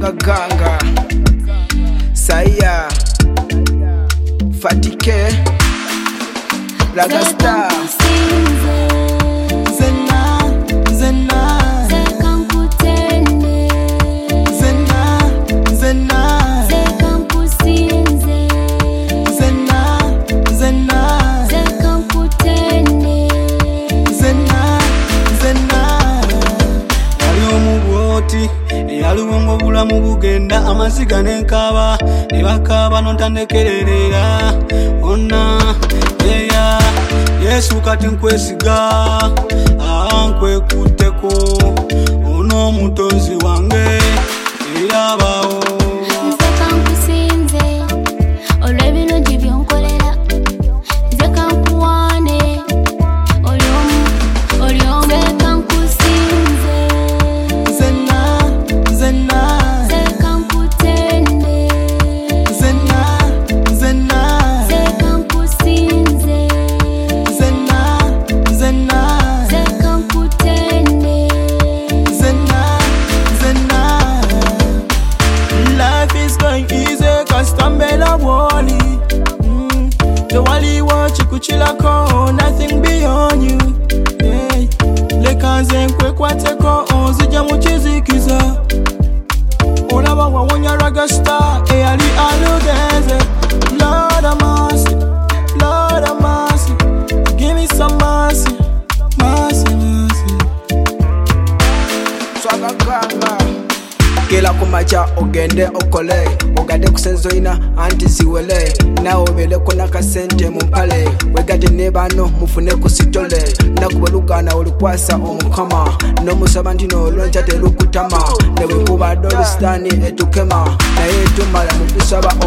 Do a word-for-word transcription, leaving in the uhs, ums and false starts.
Swagaganga Saya Fatike Ragastar Zena Zena Zekankutende Zena Zena Zekampusinze Zena Zena Zekankutende Zena Zena Aliyo mubwoti Yaliwo ng'obulamu bugenda amaziga n'enkaba ne bakaba n'ontandekererera onna yeya Yesu kati nkwesiga ankwekutteko ono omutonzi wange eyabawo nze kankusinze olw'ebirungi byonkolera nze kankuwaane olyomu olyomu nze kankusinze Zena Zena Zekankutende Zena Zena Zekampusinze Zena Zena Zekankutende Zena Zena Life is going easy cause tambela wali mm. The wali watch kuchilako nothing beyond you hey. Lekaze nkwekwateko onzija mukizikiza Olaba wawonya Ragastar eyali alugeze Lord of mercy, Lord of mercy Give me some mercy, mercy, mercy Swagaganga Kila kumacha ogende okole Ogade kusenzo ina anti ziwele Na obele kona kasente mumpale Wegade nebano mufune kusitole Na kubalugana olukwasa omukama No musaba ntino loncha telukutama Newe kuba doli stani etukema Na yetumala mukusaba